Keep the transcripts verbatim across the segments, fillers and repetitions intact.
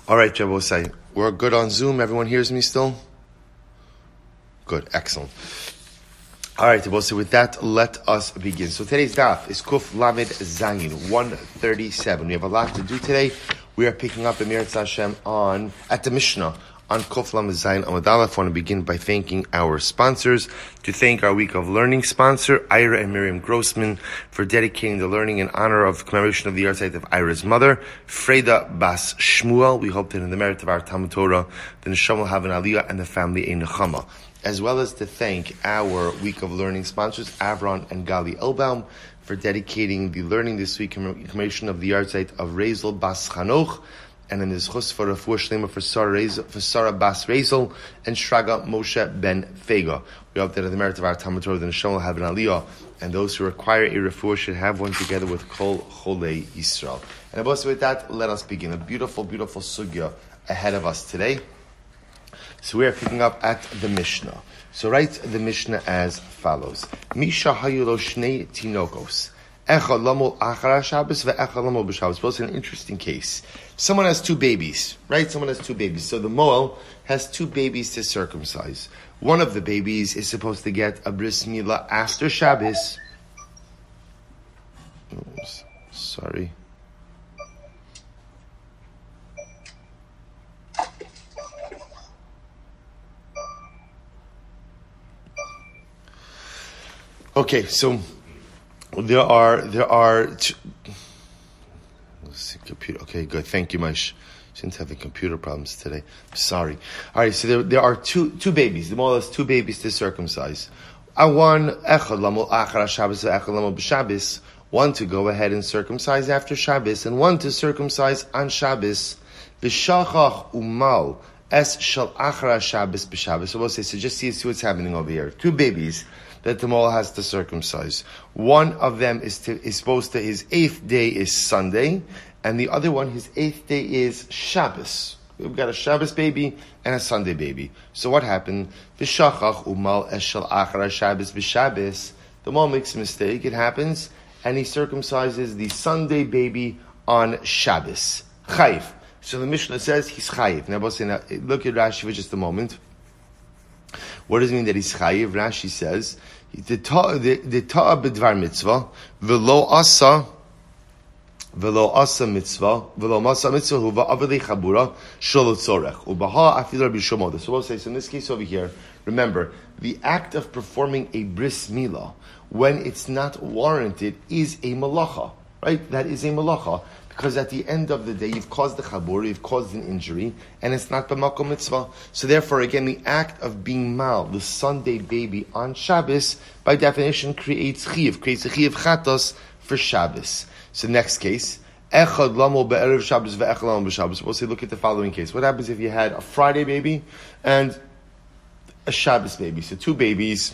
All right, Jabosai, we're good on Zoom. Everyone hears me still? Good, excellent. All right, Jabosai, with that, let us begin. So today's daf is Kuf Lamed Zayin, one thirty-seven. We have a lot to do today. We are picking up Emir Hashem on at the Mishnah on Kuf Lamed Zayin Amud Aleph. I want to begin by thanking our sponsors. To thank our Week of Learning sponsor, Ira and Miriam Grossman, for dedicating the learning in honor of commemoration of the yahrzeit of Ira's mother, Freda Bas Shmuel. We hope that in the merit of our Talmud Torah, the Neshama will have an aliyah and the family a nechama. As well as to thank our Week of Learning sponsors, Avron and Gali Elbaum, for dedicating the learning this week in commemoration of the yahrzeit of Rezel Bas Chanoch, and in this chus for Refuah Shlema for Sarah, for Sarah Bas Rezel and Shraga Moshe Ben Fega. We hope that in the merit of our Talmud Torah, the Neshama will have an aliyah, and those who require a refuah should have one together with Kol Cholei Yisrael. And also with that, let us begin. A beautiful, beautiful sugya ahead of us today. So we are picking up at the Mishnah. So write the Mishnah as follows. Misha hayulo shnei tinokos. Echad lamol achara Shabbos ve'echad lamol b'Shabbos. Both an interesting case. Someone has two babies, right? Someone has two babies. So the Moel has two babies to circumcise. One of the babies is supposed to get a bris milah after Shabbos. Oh, sorry. Okay, so there are there are. Two, let's see, computer. Okay, good. Thank you, Maish. Shouldn't have the computer problems today. Sorry. All right, so there there are two two babies. The Moel has two babies to circumcise. One echad lamol achara Shabbos ve'echad lamol b'Shabbos. One to go ahead and circumcise after Shabbos, and one to circumcise on Shabbos. V'shachach umal es shel achara Shabbos b'Shabbos. So we'll say, so just see, see what's happening over here. Two babies that the Moel has to circumcise. One of them is to, is supposed to, his eighth day is Sunday, and the other one, his eighth day is Shabbos. We've got a Shabbos baby and a Sunday baby. So what happened? V'shachach umal eshel achara Shabbos b'Shabbos. The Moel makes a mistake, it happens, and he circumcises the Sunday baby on Shabbos. Chayiv. So the Mishnah says he's chayiv. Now, look at Rashi for just a moment. What does it mean that he's chayiv? Rashi says, the ta'a b'dvar mitzvah, v'lo asa, v'lo asa mitzvah, v'lo masa mitzvah, huva aveli chabura, sholo tzorech, ubaha afil Rabbi Shlomo. So we'll say, so in this case over here, remember, the act of performing a bris milah, when it's not warranted, is a malacha, right? That is a malacha. Because at the end of the day, you've caused the chabur, you've caused an injury, and it's not b'makom mitzvah. So therefore, again, the act of being mal, the Sunday baby on Shabbos, by definition, creates chiyuv, creates a chiyuv chatos for Shabbos. So next case, echad lamo be'erev Shabbos ve'echad lamo b'Shabbos. We'll say, look at the following case. What happens if you had a Friday baby and a Shabbos baby? So two babies.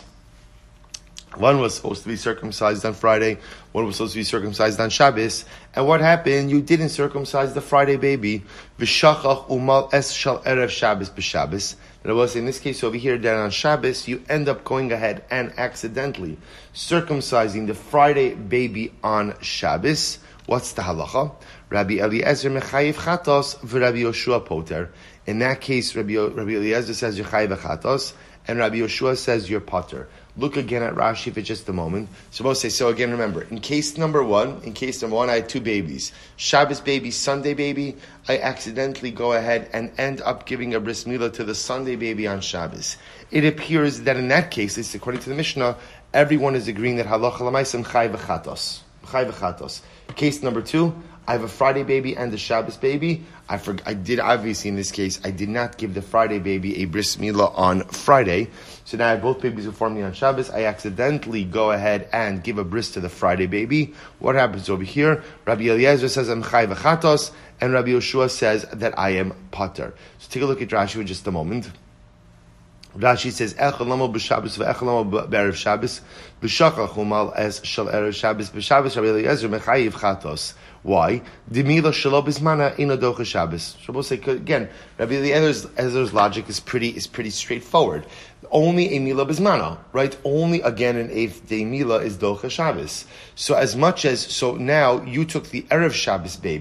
One was supposed to be circumcised on Friday, one was supposed to be circumcised on Shabbos, and what happened? You didn't circumcise the Friday baby. V'shachach umal es shal erev Shabbos b'Shabbos. And I will say in this case over here, that on Shabbos, you end up going ahead and accidentally circumcising the Friday baby on Shabbos. What's the halacha? Rabbi Eliezer mechayiv chatos v'Rabbi Yoshua poter. In that case, Rabbi, Rabbi Eliezer says you're chayiv chatos, and Rabbi Yoshua says you're poter. Look again at Rashi for just a moment. So we'll say, so again, remember, in case number one, in case number one, I had two babies. Shabbos baby, Sunday baby. I accidentally go ahead and end up giving a bris milah to the Sunday baby on Shabbos. It appears that in that case, it's according to the Mishnah, everyone is agreeing that halacha l'maaseh chai v'chatos. Chai v'chatos. Case number two, I have a Friday baby and a Shabbos baby. I for, I did, obviously in this case, I did not give the Friday baby a bris milah on Friday. So now I have both babies who form me on Shabbos. I accidentally go ahead and give a bris to the Friday baby. What happens over here? Rabbi Eliezer says I'm chai v'chatos, and Rabbi Yoshua says that I am pater. So take a look at Rashi for just a moment. Rashi says, Echad lamo b'Shabbos ve'echad lamo b'erev Shabbos b'shachach umal es shel erev Shabbos b'Shabbos Rabbi Eliezer mechayiv chatos. Why? Dimila shelo bismana ina docha Shabbos. So we'll say again, Rabbi Eliezer's logic is pretty is pretty straightforward. Only a mila bismana, right? Only again an eighth day mila is docha Shabbos. So as much as so now you took the erev Shabbos baby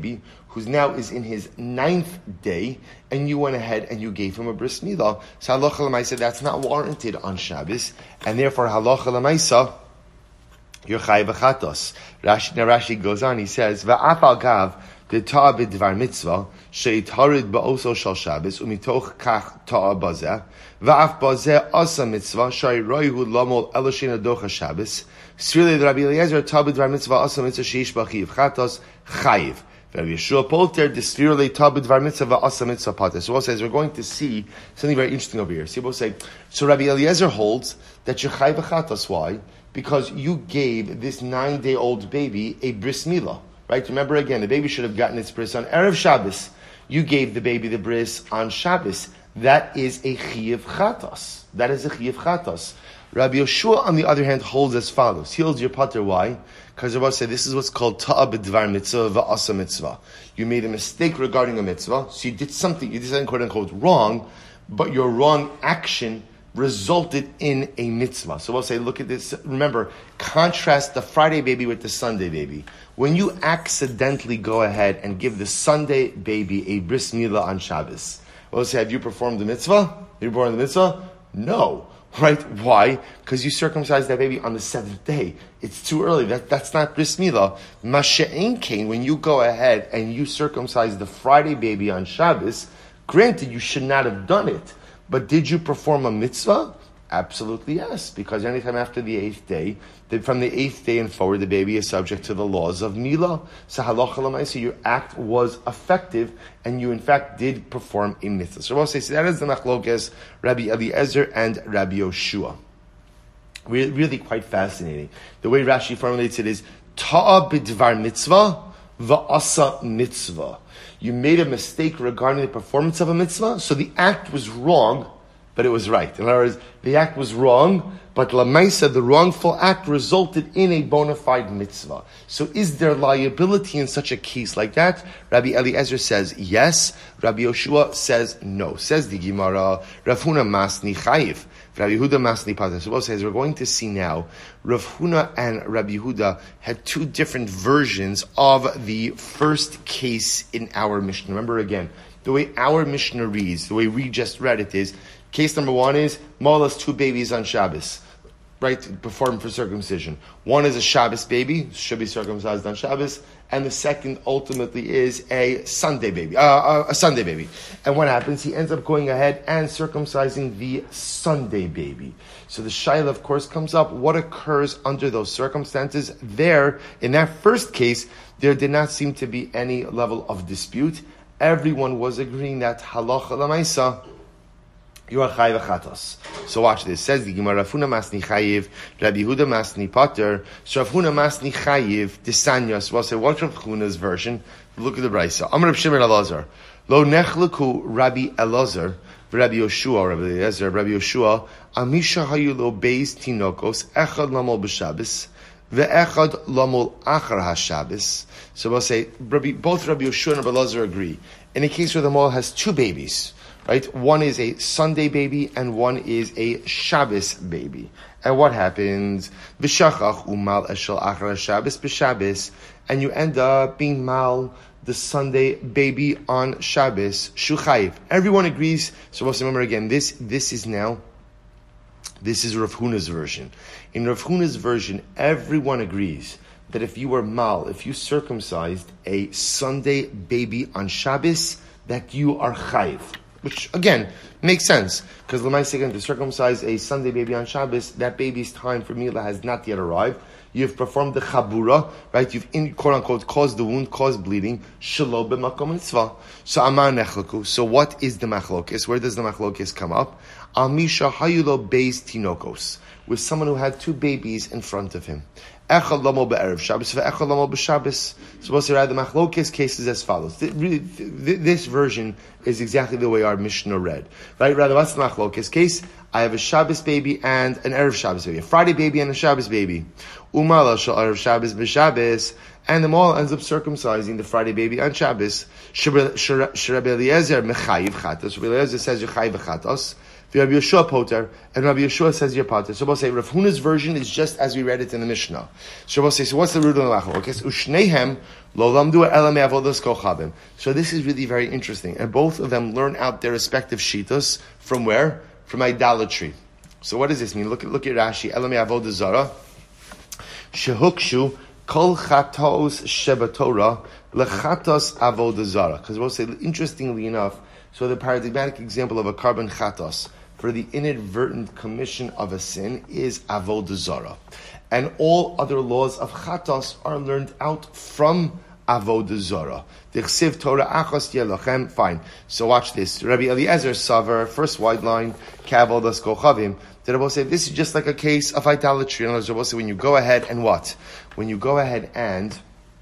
who now is in his ninth day, and you went ahead and you gave him a bris milah. So halacha l'maisa, that's not warranted on Shabbos, and therefore halacha l'maisa, you're chayiv v'chatos. Rashi, now Rashi goes on, he says, va'afal gav, the ta'a b'dvar mitzvah, she'itarid ba'oso shal Shabbos, umitoch kach ta'a bazeh, va'af bazeh asa mitzvah, she'iroihu lamol eloshin adocha Shabbos, Srili the Rabbi Eliezer ta'a b'dvar mitzvah asa mitzvah she'ish b'chiv chatos, chayiv. Rabbi Yeshua Polter, the Srili ta'a b'dvar mitzvah asa mitzvah pater. So we'll say, we're going to see something very interesting over here. So we'll say, so Rabbi Eliezer holds that you're chayiv chatos. Why? Because you gave this nine-day-old baby a bris milah, right? Remember again, the baby should have gotten its bris on Erev Shabbos. You gave the baby the bris on Shabbos. That is a chiyuv chatos. That is a chiyuv chatos. Rabbi Yeshua, on the other hand, holds as follows. He holds your pater. Why? Because Rabbi say this is what's called ta'a b'dvar mitzvah va'asa mitzvah. You made a mistake regarding a mitzvah, so you did something, you did something quote unquote wrong, but your wrong action resulted in a mitzvah. So we'll say, look at this. Remember, contrast the Friday baby with the Sunday baby. When you accidentally go ahead and give the Sunday baby a bris milah on Shabbos, we'll say, have you performed the mitzvah? Have you performed the mitzvah? No. Right? Why? Because you circumcised that baby on the seventh day. It's too early. That, that's not bris milah. Masha'en kain, when you go ahead and you circumcise the Friday baby on Shabbos, granted, you should not have done it. But did you perform a mitzvah? Absolutely yes, because anytime after the eighth day, from the eighth day and forward, the baby is subject to the laws of milah. So halacha l'maisa, your act was effective, and you in fact did perform a mitzvah. So we'll say, so that is the machlokes Rabbi Eliezer and Rabbi Yoshua. Really, really quite fascinating. The way Rashi formulates it is ta'a b'dvar mitzvah va'asa mitzvah. You made a mistake regarding the performance of a mitzvah, so the act was wrong, but it was right. In other words, the act was wrong, but lamaisa, the wrongful act resulted in a bona fide mitzvah. So is there liability in such a case like that? Rabbi Eliezer says yes. Rabbi Yoshua says no. Says the Gemara, Rav Huna masni chayiv. Rabbi Yehuda masni pater. So we'll say, as we're going to see now, Rav Huna and Rabbi Yehuda had two different versions of the first case in our Mishnah. Remember again, the way our Mishnah reads, the way we just read it is, case number one is, Maula's two babies on Shabbos, right, performed for circumcision. One is a Shabbos baby, should be circumcised on Shabbos, and the second ultimately is a Sunday baby, uh, a Sunday baby. And what happens? He ends up going ahead and circumcising the Sunday baby. So the shaila, of course, comes up. What occurs under those circumstances? There, in that first case, there did not seem to be any level of dispute. Everyone was agreeing that halacha l'maisa, you are chayiv chatos. So watch this. Says the Gemara, Rav Huna masni chayiv, Rabbi Yehuda masni pater. So Rav Huna masni chayiv, disanyos. Well, say, what's Rav Huna's version? Look at the brayso. Amar Rav Shimon Elazar. Lo nechleku Rabbi Elazar, Rabbi Yoshua, Rabbi Eliezer, Rabbi Yoshua, Amisha hayu lo beis tinokos, echad lamol b'Shabbos, ve'echad lamol achar haShabbos. So we'll say, Rabbi, both Rabbi Yoshua and Rabbi Elazar agree. In a case where the mole has two babies, right? One is a Sunday baby and one is a Shabbos baby. And what happens? V'shachach umal eshel achar Shabbos b'Shabbos, and you end up being mal the Sunday baby on Shabbos shuchayiv. Everyone agrees. So let's remember again. This this is now. This is Rav Huna's version. In Rav Huna's version, everyone agrees that if you were mal, if you circumcised a Sunday baby on Shabbos, that you are chayiv. Which, again, makes sense. Because l'maaseh, again, to circumcise a Sunday baby on Shabbos, that baby's time for milah has not yet arrived. You've performed the chabura, right? You've, in, quote-unquote, caused the wound, caused bleeding. Shelo b'makom mitzvah. So, amar nechleku. So, what is the machlokes? Where does the machlokes come up? Amisha hayulo beis tinokos. With someone who had two babies in front of him. Echad lamo be'erev Shabbos, ve'echad lamo b'Shabbos. So we'll say, right, the machlokes case is as follows. Th- really, th- this version is exactly the way our Mishnah read. Right, rather, what's the machlokes case? I have a Shabbos baby and an Erev Shabbos baby. A Friday baby and a Shabbos baby. Umala shal Erev Shabbos b'Shabbos. And the mall ends up circumcising the Friday baby on Shabbos. Sh'Rabbi Eliezer mechayiv chatos. Rabbi Eliezer says you're chayiv chatos. The Rabbi Yeshua poter, and Rabbi Yeshua says you're poter. So we'll say Rav Huna's version is just as we read it in the Mishnah. So we'll say, so what's the root of the lachol? Okay, so ushnehem lo lamdu ela me'avodas kochavim. So this is really very interesting, and both of them learn out their respective shitos from where? From idolatry. So what does this mean? Look at look at Rashi. Ela me'avodas zara shehukshu kol chatos shebatorah lechatos avodas zara. Because we'll say, interestingly enough, so the paradigmatic example of a carbon chatos for the inadvertent commission of a sin is avodah zarah, and all other laws of chatos are learned out from avodah zarah. Dichsiv Torah achos yelochem. Fine. So watch this. Rabbi Eliezer Savar, first wide line, kavodas kochavim. The Rebbe say this is just like a case of idolatry. And the Rebbe say when you go ahead and what? When you go ahead and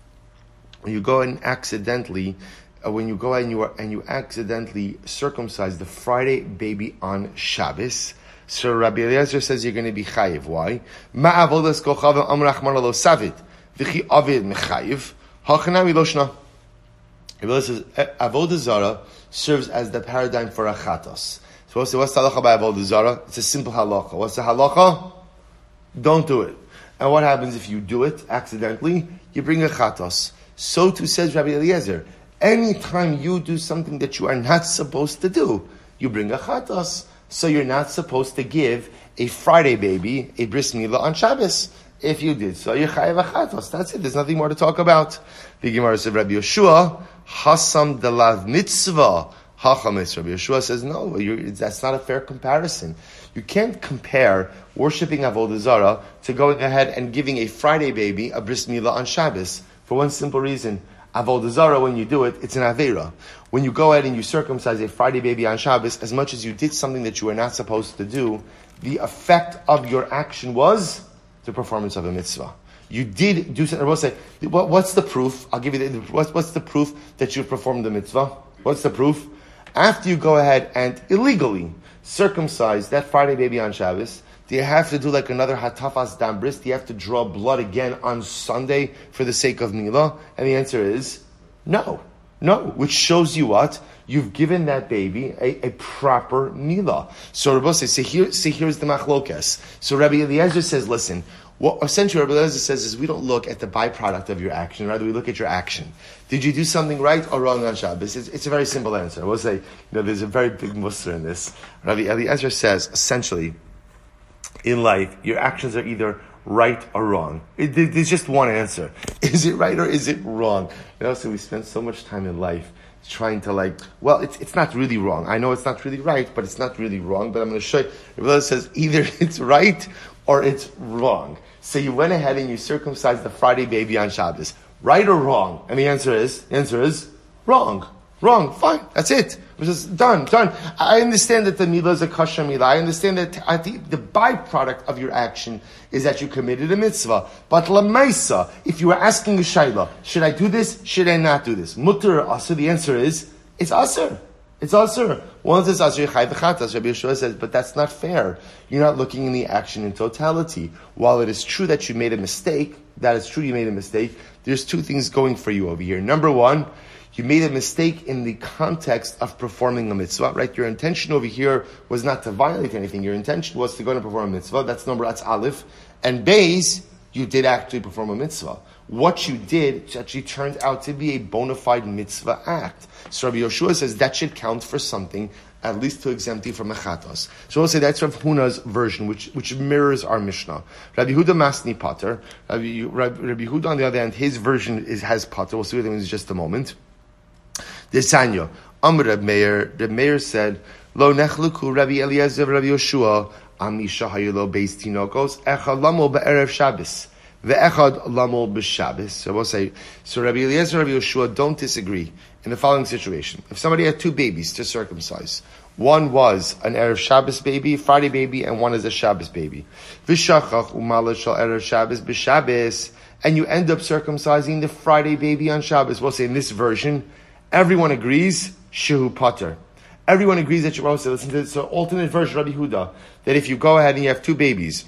when you go and accidentally. Uh, when you go and you are, and you accidentally circumcise the Friday baby on Shabbos, so Rabbi Eliezer says you're going to be chayiv. Why? Ma'avodas kochavim amrach maralo savit v'chi avid mechayiv hachanami loshna. Rabbi Eliezer says avodah zara serves as the paradigm for a chatos. So what's the halacha by avodah zara? It's a simple halacha. What's the halacha? Don't do it. And what happens if you do it accidentally? You bring a chatos. So too says Rabbi Eliezer. Anytime you do something that you are not supposed to do, you bring a chatos. So you're not supposed to give a Friday baby a bris milah on Shabbos. If you did so, you're chayav a chatos. That's it. There's nothing more to talk about. The Gemara says, Rabbi Yeshua, hasam delav mitzvah hachamis. Rabbi Yeshua says, no, that's not a fair comparison. You can't compare worshipping avodah zarah to going ahead and giving a Friday baby a bris milah on Shabbos for one simple reason. Avodah zarah, when you do it, it's an aveira. When you go ahead and you circumcise a Friday baby on Shabbos, as much as you did something that you were not supposed to do, the effect of your action was the performance of a mitzvah. You did do something. I will say, what, what's the proof? I'll give you the, what's, what's the proof that you performed the mitzvah? What's the proof? After you go ahead and illegally circumcise that Friday baby on Shabbos, do you have to do like another hatafas dam bris? Do you have to draw blood again on Sunday for the sake of milah? And the answer is no. No. Which shows you what? You've given that baby a, a proper milah. So Rabbi says, see, here, see here's the machlokes. So Rabbi Eliezer says, listen, what essentially Rabbi Eliezer says is we don't look at the byproduct of your action, rather we look at your action. Did you do something right or wrong on Shabbos? It's, it's a very simple answer. I will say, you know, there's a very big mussar in this. Rabbi Eliezer says, essentially, in life, your actions are either right or wrong. It, there's just one answer. Is it right or is it wrong? You know, so we spend so much time in life trying to like, well, it's it's not really wrong. I know it's not really right, but it's not really wrong. But I'm going to show you. Your brother says either it's right or it's wrong. So you went ahead and you circumcised the Friday baby on Shabbos. Right or wrong? And the answer is, the answer is wrong. Wrong. Fine. That's it. It was just done. Done. I understand that the milah is a kosher milah. I understand that I think the byproduct of your action is that you committed a mitzvah. But lamaisa, if you were asking a shayla, should I do this? Should I not do this? Mutter or asur? The answer is, it's asur. It's asur. Once it's asur, chay v'chatas. Rabbi Yeshua says, but that's not fair. You're not looking in the action in totality. While it is true that you made a mistake, that is true you made a mistake, there's two things going for you over here. Number one, you made a mistake in the context of performing a mitzvah, right? Your intention over here was not to violate anything. Your intention was to go and perform a mitzvah. That's number, that's aleph. And beis, you did actually perform a mitzvah. What you did actually turned out to be a bona fide mitzvah act. So Rabbi Yeshua says that should count for something, at least to exempt you from a chatos. So we'll say that's Rav Huna's version, which which mirrors our Mishnah. Rabbi Huda Masni Pater. Rabbi, Rabbi, Rabbi Huda, on the other hand, his version is has Pater. We'll see what it means in just a moment. Desanya, Amr Reb Meir, Reb Meir said, Lo nechluku Rabbi Eliezer, Rabbi Yeshua, Amisha hayulo beis tinokos, echad lamol be'erev Shabbos, ve'echad lamol b'Shabbos. So we'll say, so Rabbi Eliezer, Rabbi Yeshua don't disagree in the following situation. If somebody had two babies to circumcise, one was an Erev Shabbos baby, Friday baby, and one is a Shabbos baby. V'shachach umala shal Erev Shabbos b'Shabbos, and you end up circumcising the Friday baby on Shabbos. We'll say in this version, everyone agrees, shehu pater. Everyone agrees that you're supposed to listen to this. So alternate version, Rabbi Huda, that if you go ahead and you have two babies,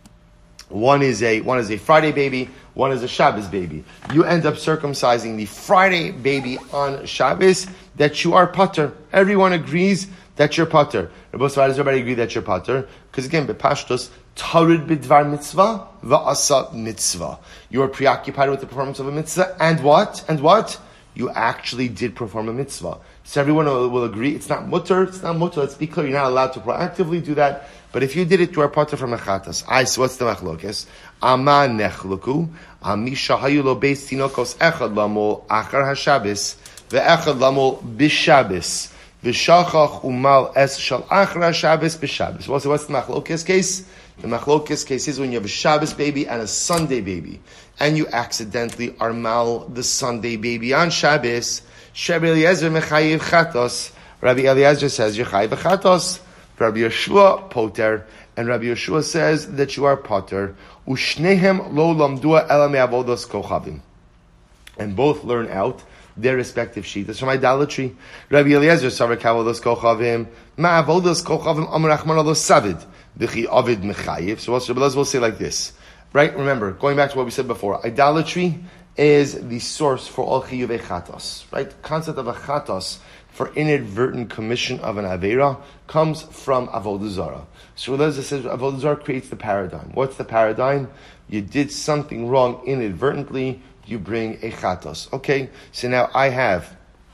one is a one is a Friday baby, one is a Shabbos baby. You end up circumcising the Friday baby on Shabbos, that you are pater. Everyone agrees that you're pater. Rabbi Yossi, why does everybody agree that you're pater? Because again, bepashtos, tarid bidvar mitzvah, va'asa mitzvah. You are preoccupied with the performance of a mitzvah, and what? And what? You actually did perform a mitzvah. So everyone will, will agree, it's not mutter, it's not mutter, let's be clear, you're not allowed to proactively do that, but if you did it, you are pater from mechatas. I, so what's the machlokes? Ama nechluku, amisha hayu lo beis tinokos echad lamol achar hashabis, ve'echad lamol bishabis, v'shachach umal es shal achar hashabis bishabis. What's, what's the machlokes case? The machlokes case is when you have a Shabbos baby and a Sunday baby, and you accidentally are mal the Sunday baby on Shabbos, Rabbi Eliezer mechayiv chatos. Rabbi Eliezer says you're chayiv chatos. Rabbi Yeshua poter, and Rabbi Yeshua says that you are poter. Ushnehem lo lamdua ela me'avodos kochavim, and both learn out their respective shitas from idolatry. Rabbi Eliezer savek avodos kochavim ma'avodos kochavim amar Rachmana lo savid v'chi avid mechayiv. So Rabbi Eliezer will say like this, right? Remember, going back to what we said before, idolatry is the source for all chiyuvei chatos, right? The concept of a chatos for inadvertent commission of an avera comes from avodah zarah. So Eliezer says avodah zarah creates the paradigm. What's the paradigm? You did something wrong inadvertently, you bring a chatos. Okay, so now I have,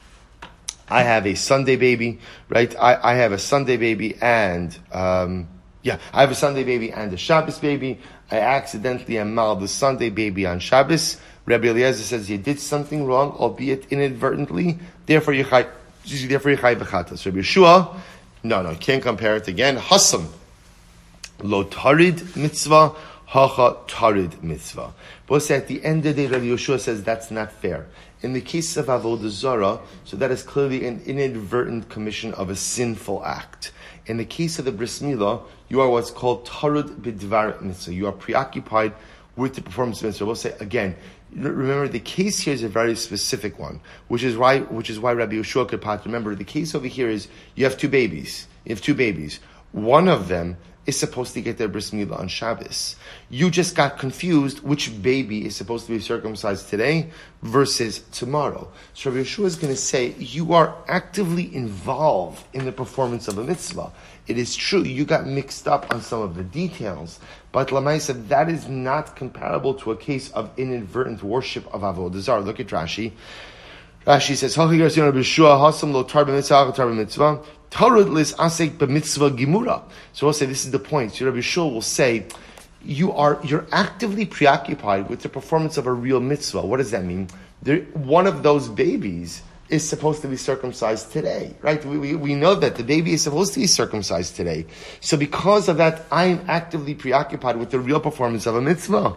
I have a Sunday baby, right? I, I have a Sunday baby and, um, yeah, I have a Sunday baby and a Shabbos baby. I accidentally am mal the Sunday baby on Shabbos. Rabbi Eliezer says you did something wrong, albeit inadvertently. Therefore, you chay, therefore you chay b'chatas. Rabbi Yeshua, no, no, can't compare it again. Hasam, lo tarid mitzvah, hacha tarid mitzvah. But at the end of the day, Rabbi Yeshua says that's not fair. In the case of avodah zarah, so that is clearly an inadvertent commission of a sinful act. In the case of the bris milah, you are what's called tarud bidvar mitzvah. You are preoccupied with the performance of mitzvah. We'll say again. Remember, the case here is a very specific one, which is why, which is why Rabbi Yeshua could pat. Remember, the case over here is you have two babies. You have two babies. One of them is supposed to get their bris milah on Shabbos. You just got confused which baby is supposed to be circumcised today versus tomorrow. So Rabbi Yeshua is going to say you are actively involved in the performance of a mitzvah. It is true you got mixed up on some of the details, but Lamaisa, that is not comparable to a case of inadvertent worship of avodah zarah. Look at Rashi. Rashi says, "Hasam lo tar b'mitzvah, tar b'mitzvah, tarud lis asek b'mitzvah gimura." So we'll say this is the point. So Rabbi Yeshua will say, you are you're actively preoccupied with the performance of a real mitzvah. What does that mean? There, one of those babies is supposed to be circumcised today, right? We, we we know that the baby is supposed to be circumcised today. So because of that, I am actively preoccupied with the real performance of a mitzvah.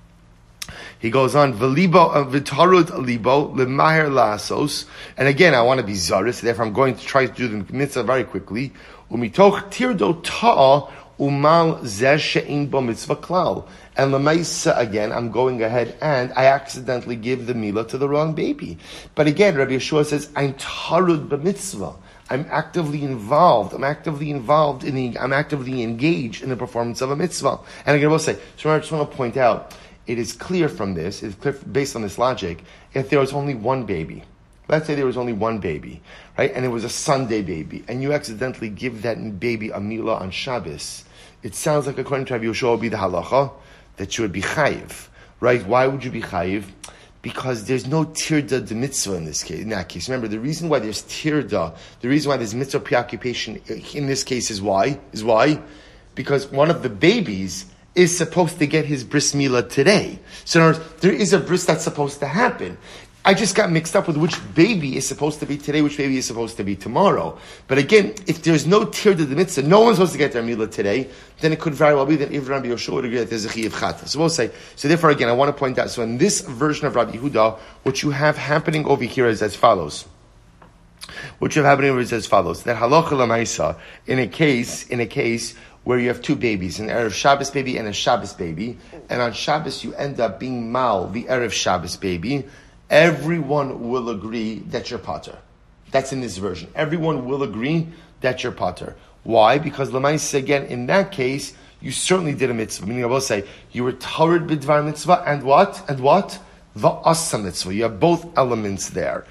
He goes on, v'libo v'tarud libo l'maher la'asos. And again, I want to be zaris, therefore I'm going to try to do the mitzvah very quickly. Umitoch tirdo ta'a umal zeh she'in bo mitzvah klal. And l'maisa, again, I'm going ahead and I accidentally give the milah to the wrong baby. But again, Rabbi Yeshua says, I'm tarud b'mitzvah. I'm actively involved. I'm actively involved in the, I'm actively engaged in the performance of a mitzvah. And again, I will say, so I just want to point out, it is clear from this, it's clear based on this logic, if there was only one baby, let's say there was only one baby, right, and it was a Sunday baby, and you accidentally give that baby a milah on Shabbos, it sounds like according to Rabbi Yeshua would be the halacha, that you would be chayiv, right? Why would you be chayiv? Because there's no tirda de mitzvah in this case. In that case, remember the reason why there's tirda, the reason why there's mitzvah preoccupation in this case is why? Is why? Because one of the babies is supposed to get his bris milah today. So in other words, there is a bris that's supposed to happen. I just got mixed up with which baby is supposed to be today, which baby is supposed to be tomorrow. But again, if there's no tir to the mitzvah, no one's supposed to get their milah today, then it could very well be that even Rabbi Yeshua would agree that there's a chiyuv chata. So we'll say, so therefore again, I want to point out, so in this version of Rabbi Yehuda, what you have happening over here is as follows. What you have happening is as follows. That halacha l'maisa, in a case, in a case, where you have two babies, an Erev Shabbos baby and a Shabbos baby, and on Shabbos you end up being mal, the Erev Shabbos baby, everyone will agree that you're pater. That's in this version. Everyone will agree that you're pater. Why? Because l'maisa, again, in that case, you certainly did a mitzvah. Meaning I will say, you were tarid b'dvar mitzvah, and what? And what? Va'asa mitzvah. You have both elements there.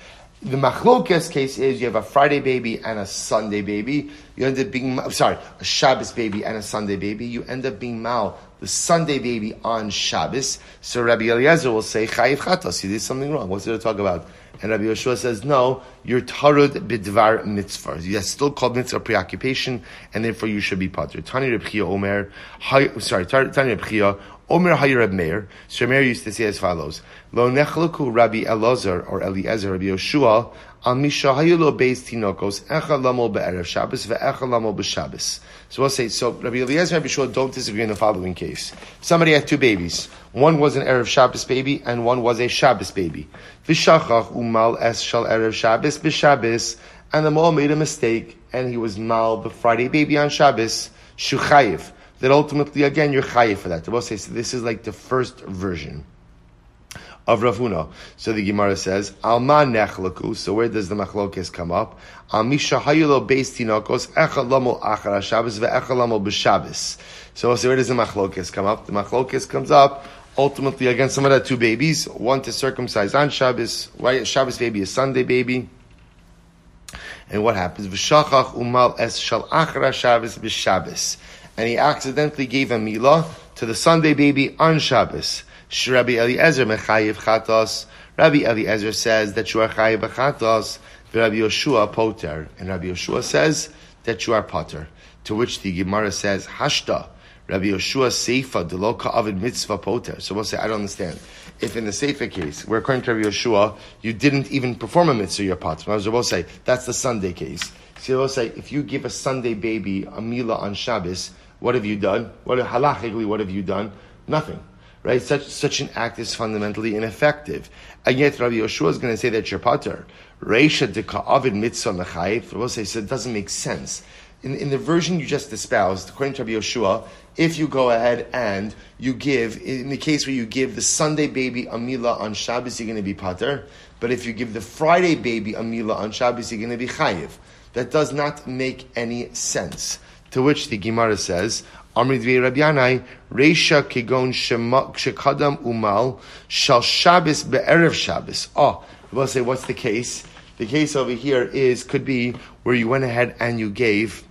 The machlokes case is you have a Friday baby and a Sunday baby. You end up being, sorry, a Shabbos baby and a Sunday baby. You end up being mal the Sunday baby on Shabbos. So Rabbi Eliezer will say, Chayiv Chatos, you did something wrong. What's there to talk about? And Rabbi Yeshua says, no, you're tarud bidvar mitzvah. That's still called mitzvah preoccupation, and therefore you should be patur. Tani Reb Chia Omer, sorry, Tani Reb Chia, Omer Hayi Reb Meir. So Meir used to say as follows, Lo nechluku Rabbi Elazar, or Eliezer, Rabbi Yeshua, Al misha hayu lo beis tinokos, echa lamol be'erev Shabbos, ve'echa lamol b'Shabbos. So we'll say, so Rabbi Eliezer and Rabbi Yeshua don't disagree in the following case. Somebody had two babies. One was an Erev Shabbos baby, and one was a Shabbos baby. V'shachach umal es shal Erev Shabbos b'Shabbos, and the mall made a mistake, and he was mal the Friday baby on Shabbos, shuchayiv. That ultimately, again, you're chayiv for that. We'll say, so this is like the first version of Rav Huna. So the Gemara says, Alma nechlaku. So where does the machlokes come up? Al misha hayulo beis tinokos echa lamo achar Shabbos ve'echa lamo b'Shabbos. So we'll say, where does the machlokes come up? The machlokes comes up ultimately against some of the two babies. One to circumcise on Shabbos. Why Shabbos baby is Sunday baby. And what happens? V'shachach umal es shal achar Shabbos b'Shabbos. And he accidentally gave a milah to the Sunday baby on Shabbos. Rabbi Eliezer mechayiv chatos. Rabbi Eliezer says that you are chayiv chatos. Rabbi Yoshua poter, and Rabbi Yoshua says that you are poter. To which the Gemara says hashta. Rabbi Yoshua seifa delo ka'avid mitzvah poter. So we'll say, I don't understand. If in the seifa case, where according to Rabbi Yoshua, you didn't even perform a mitzvah, you're poter. I will say that's the Sunday case. So we'll say if you give a Sunday baby a milah on Shabbos, what have you done? What halachically, what have you done? Nothing. Right? Such such an act is fundamentally ineffective. And yet Rabbi Yoshua is going to say that you're pater. Reisha de ka'avid mitzvah mechayiv. We'll say, so it doesn't make sense. In, in the version you just espoused, according to Rabbi Yoshua, if you go ahead and you give, in the case where you give the Sunday baby a milah on Shabbos, you're going to be pater. But if you give the Friday baby a milah on Shabbos, you're going to be chayiv. That does not make any sense. To which the Gemara says, Amri Dvei Rabbi Yanai, Reisha Kegon Shekadam Umal Shal Shabbos Be'erev Shabbos. Oh, we'll say, what's the case? The case over here is, could be where you went ahead and you gave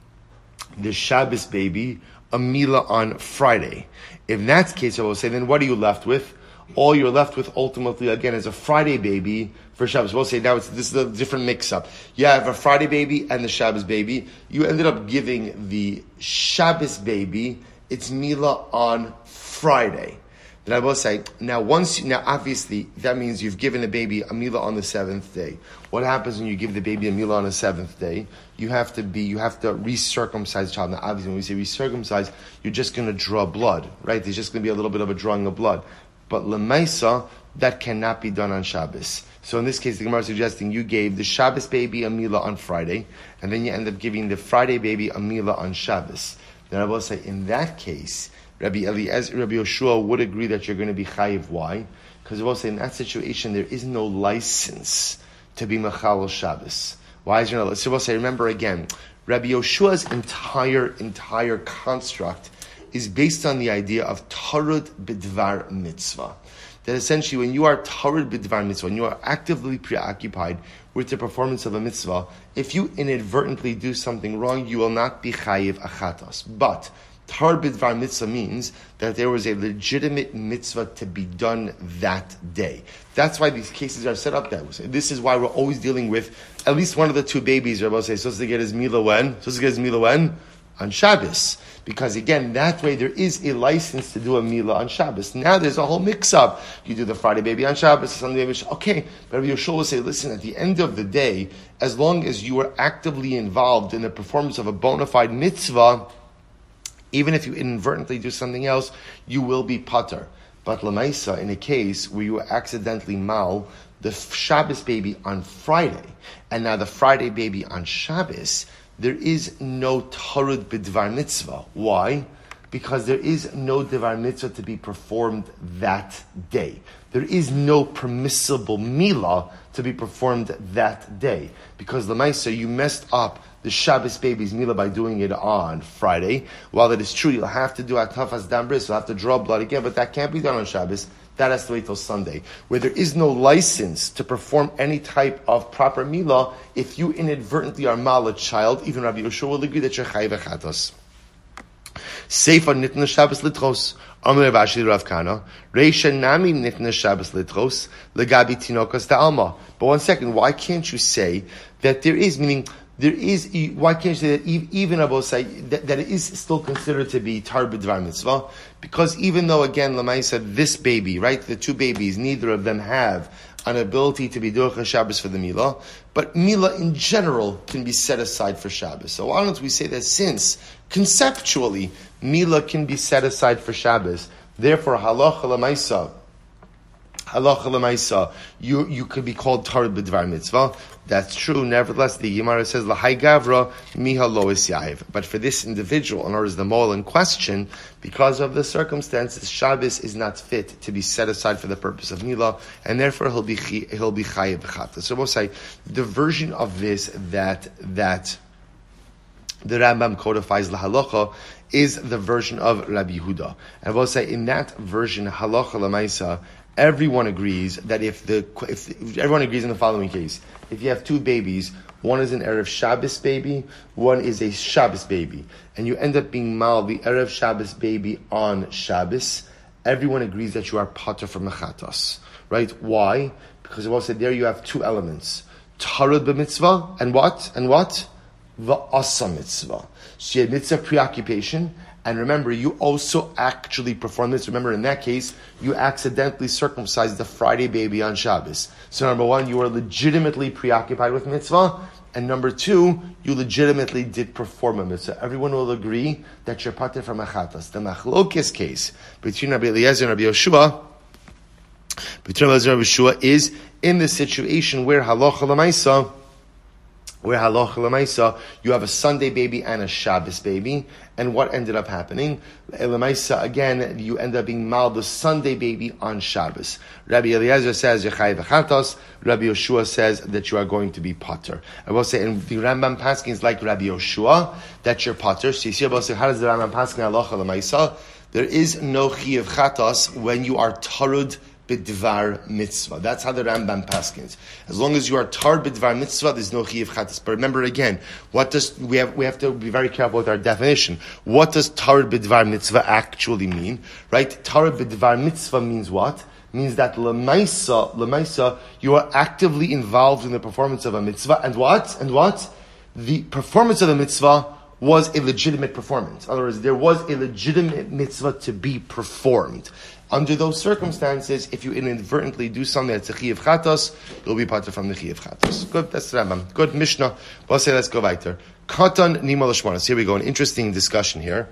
the Shabbos baby a milah on Friday. If that's the case, I will say, then what are you left with? All you're left with ultimately, again, is a Friday baby for Shabbos. We'll say now it's, this is a different mix-up. You have a Friday baby and the Shabbos baby. You ended up giving the Shabbos baby its milah on Friday. Then I will say, now once, you, now obviously, that means you've given a baby a milah on the seventh day. What happens when you give the baby a milah on the seventh day? You have to be, you have to recircumcise the child. Now obviously when we say recircumcise, you're just going to draw blood, right? There's just going to be a little bit of a drawing of blood. But Lemaisa, that cannot be done on Shabbos. So in this case, the Gemara is suggesting you gave the Shabbos baby a milah on Friday, and then you end up giving the Friday baby a milah on Shabbos. Then I will say, in that case, Rabbi Eliezer, Rabbi Yoshua would agree that you're going to be chayiv. Why? Because I will say, in that situation, there is no license to be mechal Shabbos. Why is there no license? So I will say, remember again, Rabbi Yoshua's entire, entire construct is based on the idea of tarud bidvar mitzvah. That essentially when you are tarud bidvar mitzvah, when you are actively preoccupied with the performance of a mitzvah, if you inadvertently do something wrong, you will not be chayiv achatos. But tarud bidvar mitzvah means that there was a legitimate mitzvah to be done that day. That's why these cases are set up that way. This is why we're always dealing with at least one of the two babies. Rabbi say, supposed to get his milah when? Supposed to get his milah when? On Shabbos. Because again, that way there is a license to do a milah on Shabbos. Now there's a whole mix-up. You do the Friday baby on Shabbos, the Sunday baby. Okay, but Rabbi Yoshua will say, listen, at the end of the day, as long as you are actively involved in the performance of a bona fide mitzvah, even if you inadvertently do something else, you will be pater. But Lamaisa, in a case where you accidentally mal the Shabbos baby on Friday, and now the Friday baby on Shabbos, there is no tarud b'dvar mitzvah. Why? Because there is no dvar mitzvah to be performed that day. There is no permissible milah to be performed that day. Because l'maisa, you messed up the Shabbos baby's milah by doing it on Friday. While it is true, you'll have to do atafas dam bris, you'll have to draw blood again, but that can't be done on Shabbos. that has to wait till Sunday. Where there is no license to perform any type of proper milah, if you inadvertently are mal a child, even Rabbi Yehoshua will agree that you're chayiv chatos. Seifa nitna Shabbos litros. Amar Rav Rav Kana. Reisha nami nitna Shabbos litros. Legabi tinokas da'alma. But one second, why can't you say that there is, meaning, there is, why can't you say that even Abba say that, that it is still considered to be tar b'dvar mitzvah? Because even though, again, Lamai said this baby, right, the two babies, neither of them have an ability to be Duach Shabbos for the Milah, but Milah in general can be set aside for Shabbos. So why don't we say that since, conceptually, Milah can be set aside for Shabbos, therefore, halacha l'maisa, halacha l'maisa, you, you could be called tar b'dvar mitzvah. That's true. Nevertheless, the Gemara says, L'hai gavra miha lo is yahiv. But for this individual, in other words, the mole in question, because of the circumstances, Shabbos is not fit to be set aside for the purpose of Milah, and therefore he'll be he'll be chayiv b'chata. So we'll say the version of this that that the Rambam codifies lahalacha is the version of Rabbi Yehuda, and we'll say in that version halacha l'maisa, everyone agrees that if the if, if everyone agrees in the following case. If you have two babies, one is an Erev Shabbos baby, one is a Shabbos baby, and you end up being mal the Erev Shabbos baby on Shabbos, everyone agrees that you are pater from mechatos. Right? Why? Because we said there you have two elements. Tarud b'mitzvah, and what? And what? V'asa mitzvah. So you have mitzvah preoccupation, and remember, you also actually perform this. Remember, in that case, you accidentally circumcised the Friday baby on Shabbos. So number one, you are legitimately preoccupied with mitzvah. And number two, you legitimately did perform a mitzvah. Everyone will agree that you're pater from achatas. The machlokes case between Rabbi Eliezer and Rabbi Yehoshua, between Rabbi Eliezer and Rabbi Yehoshua, is in the situation where halacha l'maisa, where halacha l'maisa, you have a Sunday baby and a Shabbos baby, and what ended up happening? L'maisa, again, you end up being mal the Sunday baby on Shabbos. Rabbi Eliezer says Yechai v'chatos. Rabbi Yehoshua says that you are going to be pater. I will say, and the Rambam Paskin is like Rabbi Yehoshua, that you're pater. So you see, I will say, how does the Rambam Paskin halacha l'maisa? There is no chiyuv chatos when you are tarud b'dvar mitzvah. That's how the Rambam paskins. As long as you are tar b'dvar mitzvah, there's no chiyuv chatas. But remember again, what does we have? We have to be very careful with our definition. What does tar b'dvar mitzvah actually mean? Right? Tar b'dvar mitzvah means what? Means that lemaisa, lemaisa, you are actively involved in the performance of a mitzvah, and what? And what? The performance of the mitzvah was a legitimate performance. In other words, there was a legitimate mitzvah to be performed. Under those circumstances, if you inadvertently do something that's a chiyuv chatos, you'll be part from the chiyuv chatos. Good, that's the Rambam. Good, Mishnah. We'll say, let's go weiter. Katan nima l'shmonos. Here we go, an interesting discussion here.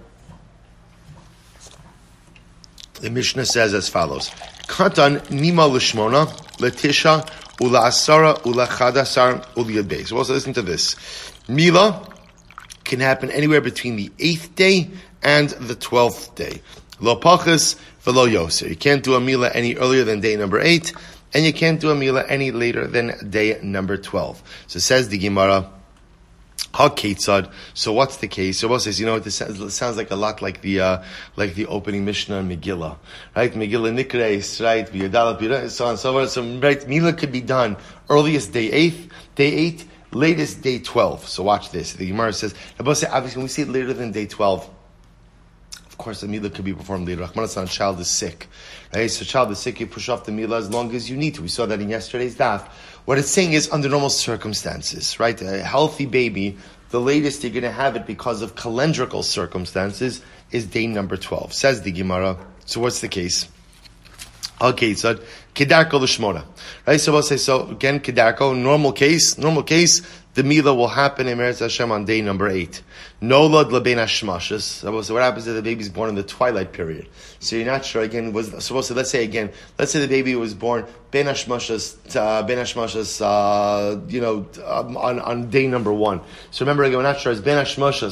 The Mishnah says as follows. Katan nima l'shmona, l'tisha, ula asara, ula chadasar, ula yadbei. So also listen to this. Mila can happen anywhere between the eighth day and the twelfth day. Lo pachas v'lo yoser. You can't do a milah any earlier than day number eight, and you can't do a milah any later than day number twelve. So says the Gemara, ha ketzad. So what's the case? So what says, you know what, this sounds, sounds like a lot like the uh, like the opening Mishnah in Megillah, right? Megillah Nikreis, right? V'yadal, so on and so forth. So right, milah could be done earliest day eight, day eight, latest day twelve. So watch this. The Gemara says, obviously when we see it later than day twelve, of course the milah could be performed later. Rahman child is sick. Right? So child is sick, you push off the milah as long as you need to. We saw that in yesterday's daf. What it's saying is under normal circumstances, right? A healthy baby, the latest you're going to have it because of calendrical circumstances is day number twelve. Says the Gemara. So what's the case? Okay, so kedarko l'shmona. Right? So we'll say, so again, kedarko, normal case, normal case, the milah will happen in Meretz Hashem on day number eight. Nolad lebein hashmashas. So what happens if the baby's born in the twilight period? So you're not sure, again, was, so so let's say again, let's say the baby was born ben hashmashas, uh, ben hashmashas, uh, you know, um, on, on day number one. So remember again, we're not sure, it's ben hashmashas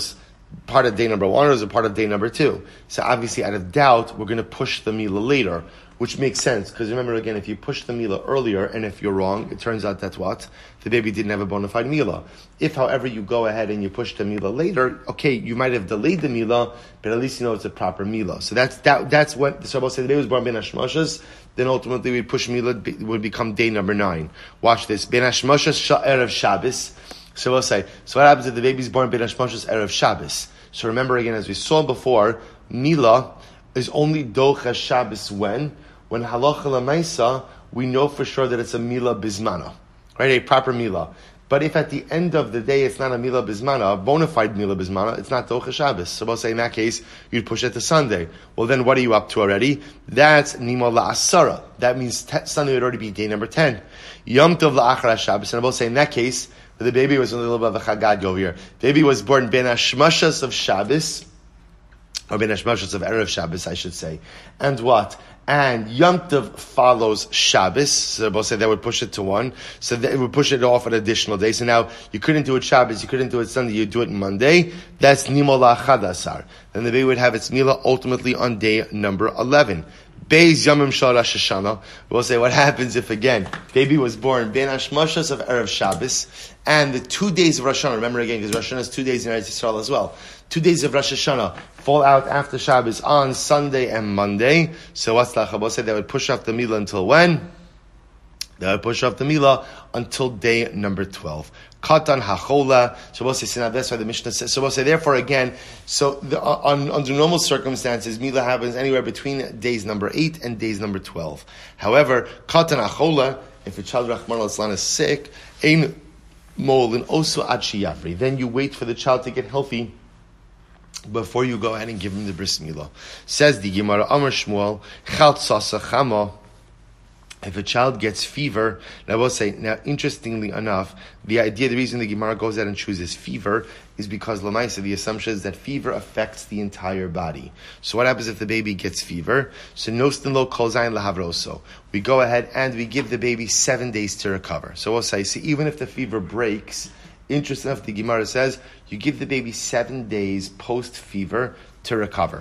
part of day number one or is it part of day number two? So obviously, out of doubt, we're going to push the Mila later, which makes sense, because remember again, if you push the Mila earlier, and if you're wrong, it turns out that's what? The baby didn't have a bona fide Mila. If, however, you go ahead and you push the Mila later, okay, you might have delayed the Mila, but at least you know it's a proper Mila. So that's that. That's what, so I'll say the baby was born Ben Hashmashas, then ultimately we push Mila, it would become day number nine. Watch this. Ben Hashmashas Erev Shabbos. So we'll say, so what happens if the baby's born Ben Hashmashas Erev Shabbos? So remember again, as we saw before, Mila is only Docha Shabbos when? When halacha l'maisa, we know for sure that it's a mila bismana, right? A proper mila. But if at the end of the day it's not a mila bismana, a bona fide mila bismana, it's not docha Shabbos. So we'll say in that case, you'd push it to Sunday. Well then what are you up to already? That's nima la'asara. That means t- Sunday would already be day number ten. Yom tov la'achar Shabbos. And we'll say in that case, the baby was a little bit of a chagad over here. The baby was born ben hashmashas of Shabbos, or ben hashmashas of Erev Shabbos, I should say. And what? And Yom Tov follows Shabbos, so we'll say that would push it to one. So that it would push it off an additional day. So now you couldn't do it Shabbos, you couldn't do it Sunday, you do it Monday. That's Nimola Chadasar. Then the baby would have its Mila ultimately on day number eleven. Beis Yomim Shal Rosh Hashanah. We'll say what happens if again, baby was born Ben Hashmashas of Erev Shabbos, and the two days of Rosh Hashanah, remember again, because Rosh Hashanah is two days in Eretz Yisrael as well. Two days of Rosh Hashanah fall out after Shabbos on Sunday and Monday. So what's the Chabot say? They would push off the Mila until when? They would push off the Mila until day number twelve. Katan hachola. So we'll say, so now that's why the Mishnah says. So we'll say, therefore, again, so the, on, under normal circumstances, Mila happens anywhere between days number eight and days number twelve. However, Katan hachola, if a child Rahman al-Islam is sick, ein molin osu ad sheyavri. Then you wait for the child to get healthy before you go ahead and give him the bris milah. Says the Gemara, Amar Shmuel, Chaltzasa Chama. If a child gets fever, now I will say, now interestingly enough, the idea, the reason the Gemara goes out and chooses fever is because Lamaisa, the assumption is that fever affects the entire body. So what happens if the baby gets fever? So Nostin lo kol zayin lahavroso. We go ahead and we give the baby seven days to recover. So we'll say, see, even if the fever breaks, interesting enough, the Gemara says, you give the baby seven days post-fever to recover.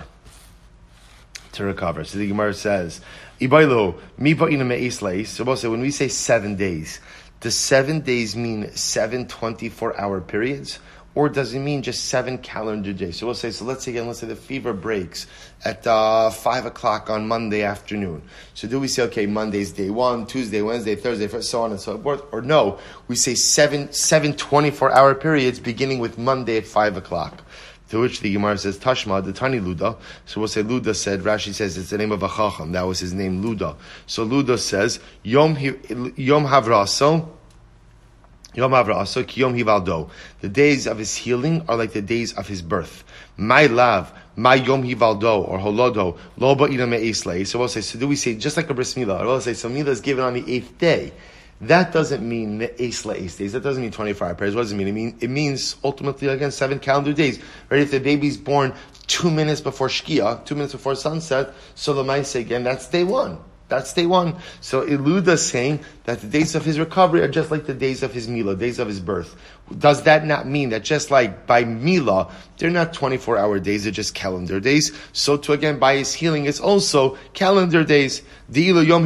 To recover. So the Gemara says, Ibaylo, mi ba'ina me'es leis. So we'll say, when we say seven days, does seven days mean seven twenty-four hour periods? Or does it mean just seven calendar days? So we'll say, so let's say again, let's say the fever breaks at uh, five o'clock on Monday afternoon. So do we say, okay, Monday's day one, Tuesday, Wednesday, Thursday, so on and so forth? Or no, we say seven, seven twenty-four hour periods beginning with Monday at five o'clock. To which the Gemara says, Tashma, the Tani Luda. So we'll say, Luda said, Rashi says, it's the name of a Chacham. That was his name, Luda. So Luda says, Yom, Yom Havraso, Yom Havraso, Ki Yom Hivaldo. The days of his healing are like the days of his birth. My love, my Yom Hivaldo, or Holodo, Lo Ba'ina Me'eslei. So we'll say, so do we say, just like a bris milah, we'll say, so milah is given on the eighth day. That doesn't mean Eis La'Eis days. That doesn't mean twenty-four hour prayers. What does it mean? It, mean? it means ultimately, again, seven calendar days. Right? If the baby's born two minutes before Shkia, two minutes before sunset, so the might say again, that's day one. That's day one. So Iluda is saying that the days of his recovery are just like the days of his Mila, days of his birth. Does that not mean that just like by Mila, they're not twenty-four hour days, they're just calendar days? So to again, by his healing, it's also calendar days. I'm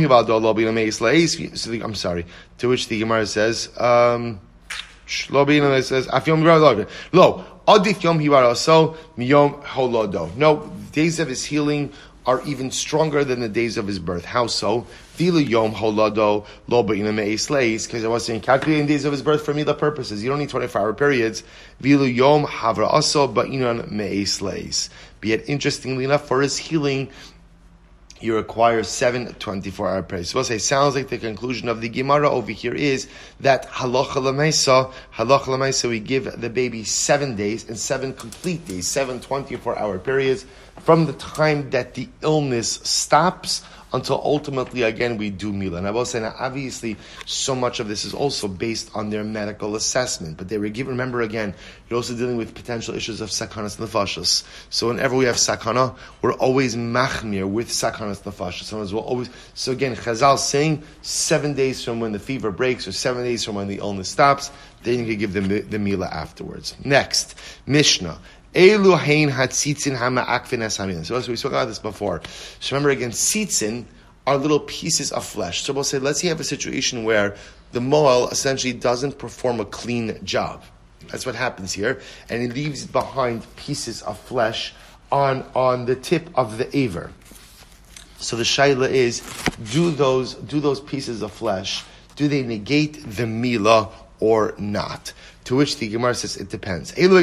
sorry. To which the Gemara says, um, says, Lo, Adif Yom Hivaraso, Miyom Holodo. No, days of his healing are even stronger than the days of his birth. How so? Vilu Yom Holado Lo Ba'ina Me'es Leis, because I was saying calculating days of his birth for Mila purposes. You don't need twenty-four hour periods. Vilu Yom Havra Aso Ba'inan Me'es Leis. Be it interestingly enough, for his healing, you require seven twenty-four hour periods. So we'll say, sounds like the conclusion of the Gemara over here is that halacha l'maisa, halacha l'maisa, we give the baby seven days and seven complete days, seven twenty-four hour periods from the time that the illness stops until ultimately, again, we do Mila. And I will say, now, obviously, so much of this is also based on their medical assessment. But they were given, remember again, you're also dealing with potential issues of sakanas nefashos. So whenever we have sakana, we're always machmir with sakanas nefashos. Sometimes we'll always, so again, Chazal saying, seven days from when the fever breaks, or seven days from when the illness stops, then you can give them the, the Mila afterwards. Next, Mishnah. Elu hein hatzitzin hama'akvin es hamila. So we spoke about this before. So remember again, tzitzin are little pieces of flesh. So we'll say, let's say you have a situation where the moel essentially doesn't perform a clean job. That's what happens here. And he leaves behind pieces of flesh on, on the tip of the aver. So the shaila is, do those, do those pieces of flesh, do they negate the mila or not? To which the Gemara says, it depends. These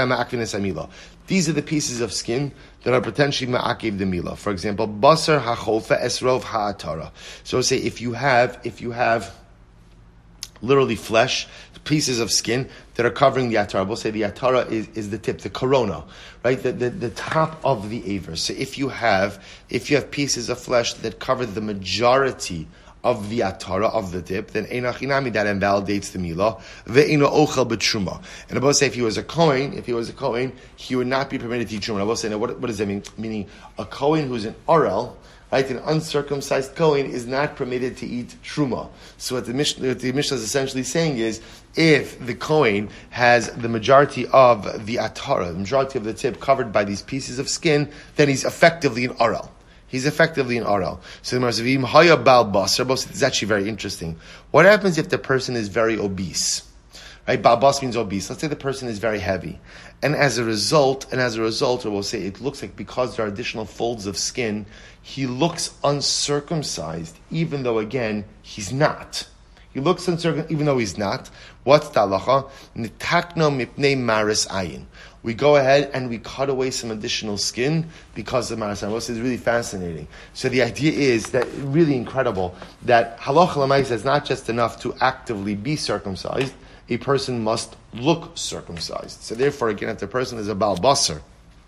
are the pieces of skin that are potentially ma'akiv the mila. For example, basar ha'chofa esrov ha'atara. So say if you have, if you have literally flesh, pieces of skin that are covering the atara. We'll say the atara is, is the tip, the corona, right? The, the the top of the aver. So if you have, if you have pieces of flesh that cover the majority of the atara, of the tip, then einachinami, that invalidates the milah. Ve'ino ochel b'truma. And I will say if he was a kohen, if he was a kohen, he would not be permitted to eat truma. I will say, now what, what does that mean? Meaning a kohen who's an orel, right, an uncircumcised kohen is not permitted to eat truma. So what the Mishnah, what the Mishnah is essentially saying is, if the kohen has the majority of the atara, the majority of the tip covered by these pieces of skin, then he's effectively an orel. He's effectively an orel. So the Marzavim Haya Bal Basar, it's actually very interesting. What happens if the person is very obese? Right? Bal Bas means obese. Let's say the person is very heavy. And as a result, and as a result, or we'll say it looks like because there are additional folds of skin, he looks uncircumcised, even though again, he's not. He looks uncircumcised, even though he's not. What's the halacha? Nitakno mipnei maris ayin. We go ahead and we cut away some additional skin because of maris ayin. This is really fascinating. So the idea is that, really incredible, that halacha l'maisa is not just enough to actively be circumcised, a person must look circumcised. So therefore, again, if the person is a bal basar,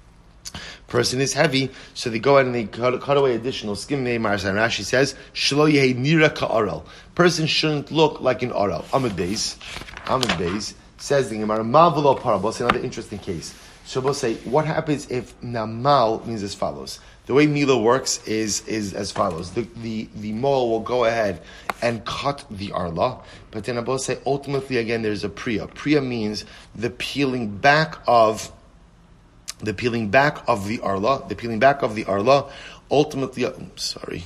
person is heavy, so they go ahead and they cut, cut away additional skin. Rashi says, Shlo yehi nira ka'orel. Person shouldn't look like an orel. Amud Beis, Amud Beis says the Gemara, Mavlo parabos, another interesting case. So we'll say, what happens if namal means as follows? The way Mila works is is as follows. The the, the mole will go ahead and cut the arla, but then I will say, ultimately, again, there's a priya. Priya means the peeling back of The peeling back of the arla, the peeling back of the arla, ultimately, uh, sorry.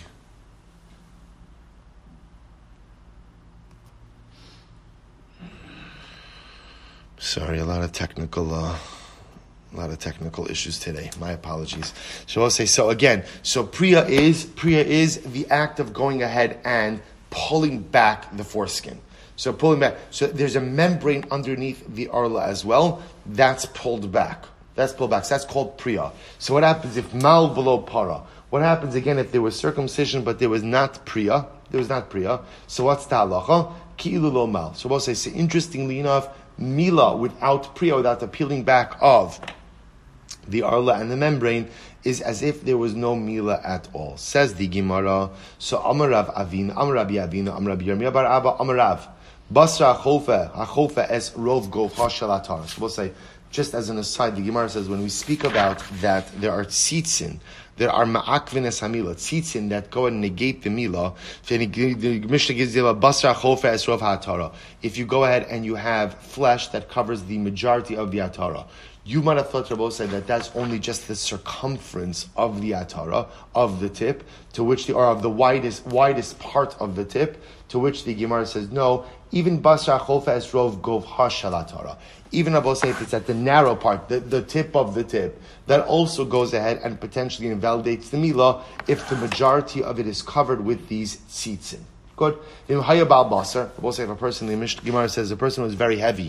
Sorry, a lot of technical, uh, a lot of technical issues today. My apologies. So I'll say, so again, so priya is, priya is the act of going ahead and pulling back the foreskin. So pulling back, so there's a membrane underneath the arla as well, that's pulled back. That's pulled back. So that's called priya. So what happens if mal below para? What happens again if there was circumcision but there was not priya? There was not priya. So what's the halacha? Ki'ilu lo mal. So we'll say, so interestingly enough, mila without priya, without the peeling back of the arla and the membrane, is as if there was no mila at all. Says the Gemara. So Amarav Avin, Amarabi Avin, Amarabi Yirmiyah Bar Abba, Amarav. Basra Chofa, Hachofa es Rov Gov Hashalatar. So we'll say, just as an aside, the Gemara says when we speak about that there are tzitzin, there are ma'akvin es hamila, tzitzin that go and negate the mila. The Mishnah gives you a basra chofa es rov ha'atara. If you go ahead and you have flesh that covers the majority of the atara, you might have thought, Rabbi said, that that's only just the circumference of the atara, of the tip, to which the, or of the widest, widest part of the tip, to which the Gemara says, no, even basra chofa es rov gov hashal atara. Even I will say if it's at the narrow part, the, the tip of the tip, that also goes ahead and potentially invalidates the milah if the majority of it is covered with these tzitzin. Good. In Hayabal Basar, I will say if a person, the Mishnah Gemara says a person was very heavy.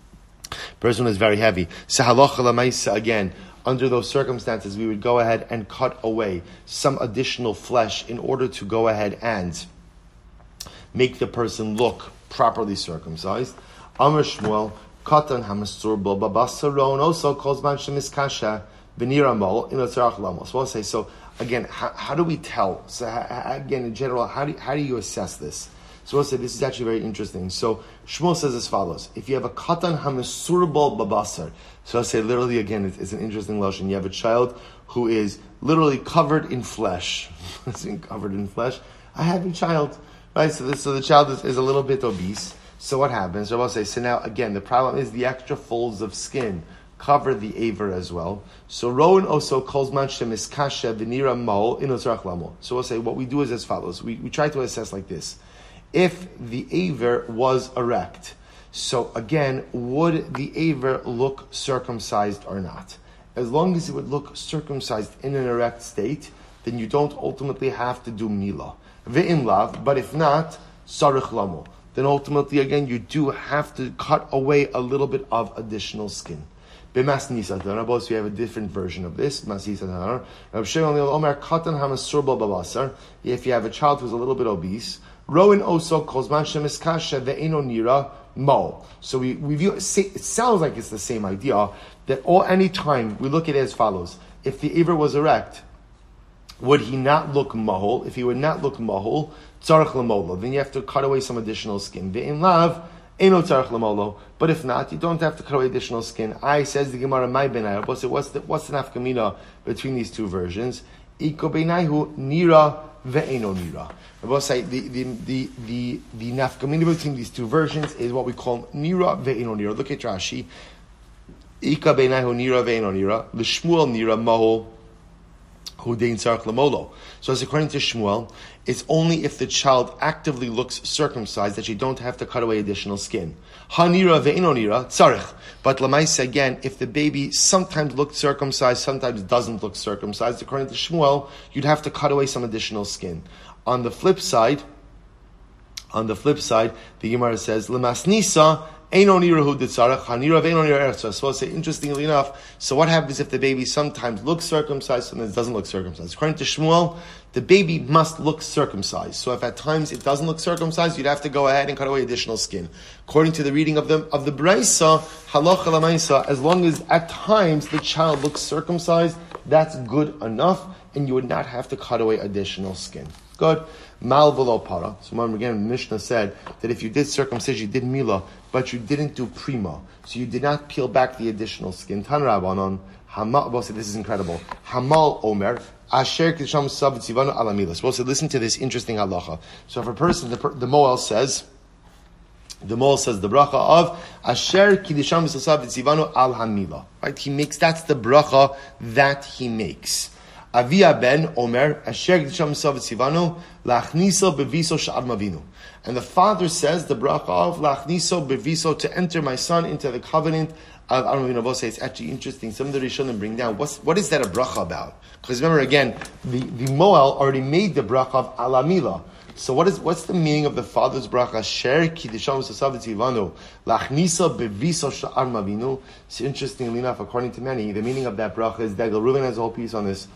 Person was very heavy. So halacha l'maisa, again, under those circumstances, we would go ahead and cut away some additional flesh in order to go ahead and make the person look properly circumcised. Amar Shmuel, Katan hamasur bo babasaron also calls man shemiskasha b'niramol in otzarach lamos. So I'll say, so again, how, how do we tell? So how, again, in general, how do how do you assess this? So I'll say this is actually very interesting. So Shmuel says as follows: if you have a katan hamasur bo babasar, so I'll say literally again, it's, it's an interesting lotion. You have a child who is literally covered in flesh. covered in flesh. I have a child, right? So this, so the child is, is a little bit obese. So what happens? I will say, so now again, the problem is the extra folds of skin cover the aver as well. So Rowan also calls Manshem Iskasha Venira Mol Inotzarach Lamo. So we'll say what we do is as follows. We we try to assess like this. If the aver was erect, so again, would the aver look circumcised or not? As long as it would look circumcised in an erect state, then you don't ultimately have to do Mila. Ve'im lav, but if not, Sarich Lamo. Then ultimately, again, you do have to cut away a little bit of additional skin. B'mas nisa tanar, so we have a different version of this. Mas nisa tanar. Rav Shimon Omer katan hamasur babasar. If you have a child who's a little bit obese, Rowan also calls manshem iskasha ve'eno nira mo. So we we view it sounds like it's the same idea that all any time we look at it as follows: if the aver was erect, would he not look mahol? If he would not look mahol, tzarich lamolo. Then you have to cut away some additional skin. Ve'in lav. Eno tzarich lamolo, but if not, you don't have to cut away additional skin. I says the Gemara, my benai. What's the what's the what's the nafkamina between these two versions? Iko benaihu nira ve'eno nira. I say the the the the the nafkamina between these two versions is what we call nira ve'eno nira. Look at Rashi. Ika benaihu nira ve'eno nira. L'shmuel nira mahol. So as according to Shmuel, it's only if the child actively looks circumcised that you don't have to cut away additional skin. Hanira ve'inonira tzarich. But lamaisa again, if the baby sometimes looks circumcised, sometimes doesn't look circumcised, according to Shmuel, you'd have to cut away some additional skin. On the flip side, on the flip side, the Gemara says, lemasnisa. So say, interestingly enough, so what happens if the baby sometimes looks circumcised, sometimes doesn't look circumcised? According to Shmuel, the baby must look circumcised. So if at times it doesn't look circumcised, you'd have to go ahead and cut away additional skin. According to the reading of the of the Braisa, halacha lamaisa, as long as at times the child looks circumcised, that's good enough, and you would not have to cut away additional skin. Good. Mal v'lo para. So remember again, the Mishnah said that if you did circumcision, you did mila, but you didn't do prima. So you did not peel back the additional skin. Tan Rabbanon, Hamal, well, this is incredible. Hamal Omer, Asher Kisham Sab Tzivanu ala mila. So we'll listen to this interesting halacha. So if a person, the, the Moel says, the Moel says the bracha of Asher Kiddusham Sab Tzivanu al Hamila. Right? He makes, that's the bracha that he makes. Avia ben Omer Asher Kiddusham Sab Tzivanu lachniso beviso sha'ad mavinu. And the father says the bracha of lachniso beviso, to enter my son into the covenant of Avram Avinu. It's actually interesting. Some of the Rishonim bring down what's what is that a bracha about? Because remember again, the the Moel already made the bracha of alamila. So what is what's the meaning of the father's bracha? Sher kiddusham sasav tzivanu lachnisa beviso sha'ar mavinu. So interestingly enough, according to many, the meaning of that bracha is that Reuven has a whole piece on this.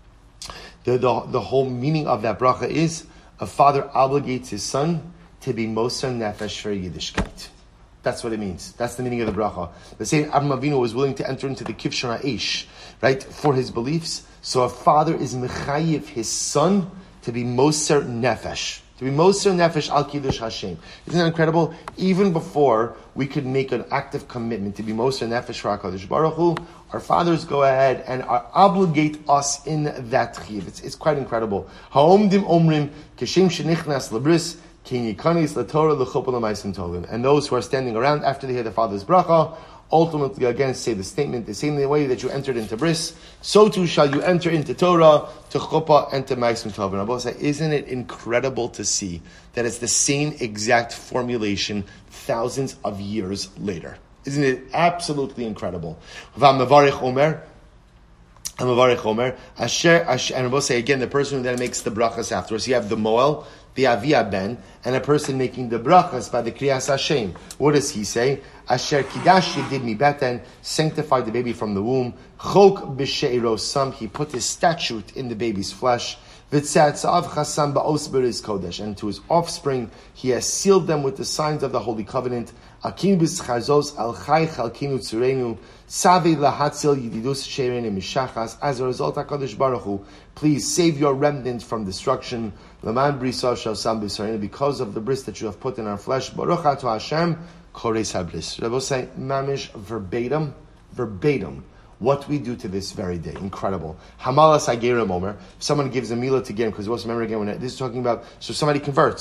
The, the the whole meaning of that bracha is a father obligates his son to be moser nefesh for Yiddishkeit. That's what it means. That's the meaning of the bracha. The same Avram Avinu was willing to enter into the kivshon ha'esh, right, for his beliefs. So a father is mechayiv his son to be moser nefesh, to be moser nefesh al kiddush Hashem. Isn't that incredible? Even before we could make an active commitment to be moser nefesh for HaKadosh Baruch Hu, our fathers go ahead and are, obligate us in that chiv. It's, it's quite incredible. Ha'omdim omrim keshem shenichnas labris kinikanis latorah l'chopol l'maisim tovim. And those who are standing around after they hear the father's bracha, ultimately again say the statement, the same way that you entered into bris, so too shall you enter into Torah, to chuppah, and to maisim tovim. Rabbi say, isn't it incredible to see that it's the same exact formulation thousands of years later? Isn't it absolutely incredible? V'amavarich omer, amavarich omer, asher, asher, and we'll say again, the person who then makes the brachas afterwards. You have the Moel, the Avia ben, and a person making the brachas by the Kriyas Hashem. What does he say? Asher kidash did mi beten, sanctified the baby from the womb. Chok b'she'irosam, he put his statute in the baby's flesh. V'tzatzav chasam ba'os beris kodesh, and to his offspring he has sealed them with the signs of the holy covenant. Akin b'schazos al chai chalkinu tzurenu, savi lahatzil yididus she'renim mishachas. As a result, HaKadosh Baruch Hu, please save your remnant from destruction. Laman brisa shasam b'sarenu, because of the bris that you have put in our flesh. Baruch ato Hashem kores habris. Rabbi say mamish verbatim, verbatim. What we do to this very day. Incredible. Hamalas Hagerim Omer. If someone gives a milah to Gerim, because what's remember again, when this is talking about, so somebody converts.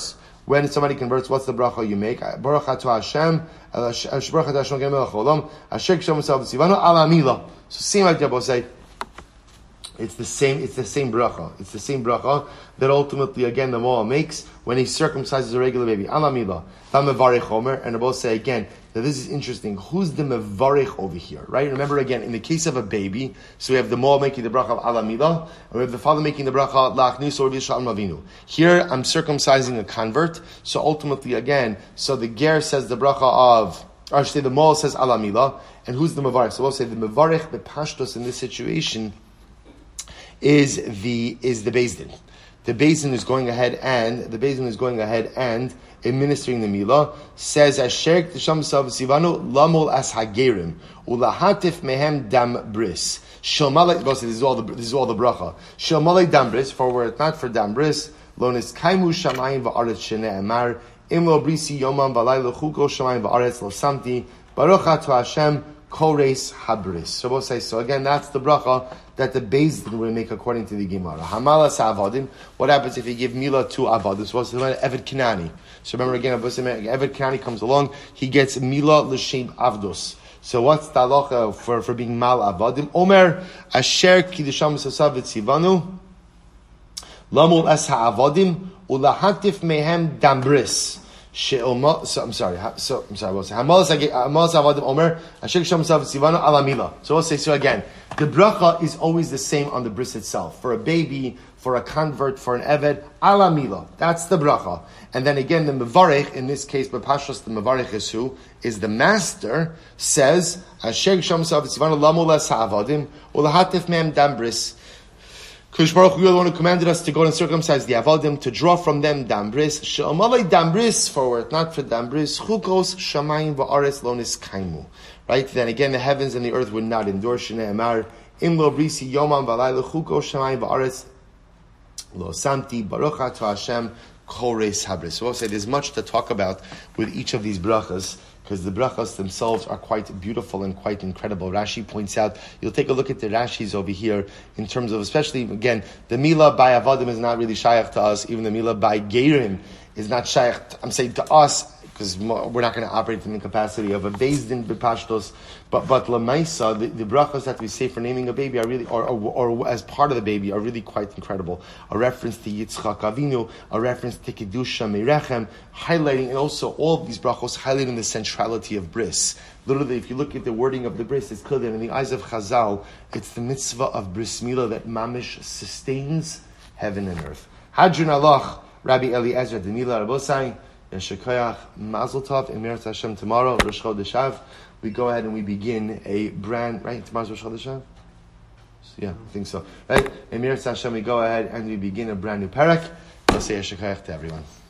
when somebody converts, what's the bracha you make? Baruch atah Hashem, Baruch atah Hashem Melech Haolam, Asher Kisham Himself Tzivanu Ala Mila. So same idea, but say it's the same. It's the same bracha. It's the same bracha that ultimately, again, the Moa makes when he circumcises a regular baby. Ala Mila. Mevarich Omer, and I will say again that this is interesting. Who's the mevarich over here, right? Remember again, in the case of a baby, so we have the Moa making the bracha of Ala Mila, and we have the father making the bracha La'achnis or V'Shalom Avinu. Here, I'm circumcising a convert. So ultimately, again, so the ger says the bracha of, or I should say the Moa says Ala Mila, and who's the mevarich? So we'll say the mevarich, the pashtos in this situation is the is the Beis Din. The Beis Din is going ahead and the Beis Din is going ahead and administering the Milah. Says Asher Tisham Sivanu Lamol As Hagerim Ulahatif Mehem Dam Bris. Shilmalei. This is all the this is all the bracha. Shilmalei Dam Bris. For were it not for Dam Bris, Lonis Kaimu Shamayim Va'aretz Shnei Amar Imlo Brisi Yomam Valayla Chuko Shamayim Va'aretz Lo Samti Baruch Atu Hashem Kores Habris. So we'll say so again. That's the bracha that the Beis Din will make according to the Gemara. Hamalas Avadim. What happens if you give Milah to Avadim? So what's the Eved Kinani? So remember again, Eved Kinani comes along. He gets Milah l'shem Avdos. So what's the halacha for for being Mal Avadim? Omer Asher Kiddusham Sasav Tzivanu Lamul Es Ha'avadim Ulahatif Mehem Dambris. So I'm sorry. So I'm sorry. We'll say Hamalas Avadim Omer Asher Kiddusham Sasav Tzivanu Ala Milah. So we'll say so again. The bracha is always the same on the bris itself. For a baby, for a convert, for an eved, ala mila. That's the bracha. And then again, the mevarech, in this case, b'pashas, the mevarech is who? Is the master, says, Asher Gisham Sav Tzivanu Lamu Les Ha'avadim, Ulahatif Mem Dam Bris. Kodesh Baruch Hu, the one who commanded us to go and circumcise the Avadim, to draw from them Dambris. She'amalei Dambris, forward, not for Dambris. Chukos Shamayim Va'aretz Lonis Kaimu. Right? Then again, the heavens and the earth would not endure. Shnei Amar Imlo Brisi Yomam Valayla Chukos Shamayim Va'aretz Lo Samti Baruch Atu Hashem Kores Habris. So we'll say there's much to talk about with each of these brachas, because the brachas themselves are quite beautiful and quite incredible. Rashi points out, you'll take a look at the Rashis over here, in terms of, especially, again, the Milah by Avadim is not really shaykh to us, even the Milah by Gerim is not shaykh, I'm saying to us, because we're not going to operate in the capacity of a Beis Din b'pashtos, but but lemaisa, the, the brachas that we say for naming a baby are really, or, or, or as part of the baby, are really quite incredible. A reference to Yitzchak Avinu, a reference to Kedusha Merechem, highlighting, and also all of these brachos highlighting the centrality of bris. Literally, if you look at the wording of the bris, it's clear that in the eyes of Chazal, it's the mitzvah of bris milah that mamish sustains heaven and earth. Hadrun alach, Rabbi Eliezer Demila Rabosai. Yeshakayach Mazel Tov and Meretz Hashem tomorrow, Rosh Chodesh Av. We go ahead and we begin a brand, right? Tomorrow's Rosh Chodesh Av? Yeah, I think so. Right? And Meretz Hashem, we go ahead and we begin a brand new parak. I'll say Yeshakayach to everyone.